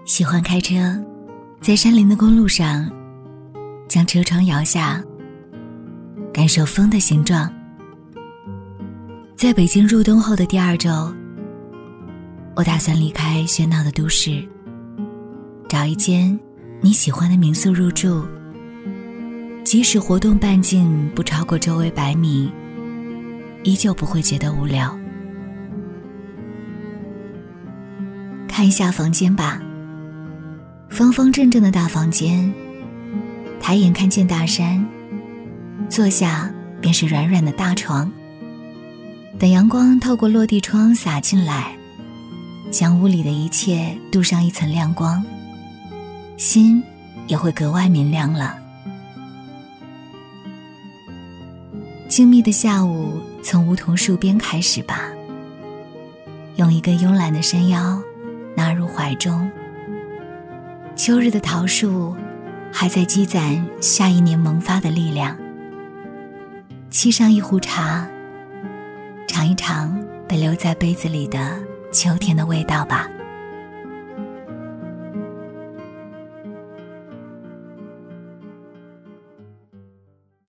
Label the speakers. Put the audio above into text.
Speaker 1: 喜欢开车，在山林的公路上，将车窗摇下，感受风的形状。在北京入冬后的第2周，我打算离开喧闹的都市，找一间你喜欢的民宿入住，即使活动半径不超过周围100米，依旧不会觉得无聊。看一下房间吧，方方正正的大房间，抬眼看见大山，坐下便是软软的大床。等阳光透过落地窗洒进来，将屋里的一切镀上一层亮光，心也会格外明亮了。静谧的下午从梧桐树边开始吧，用一个慵懒的身腰纳入怀中。秋日的桃树还在积攒下一年萌发的力量。沏上一壶茶，尝一尝被留在杯子里的秋天的味道吧。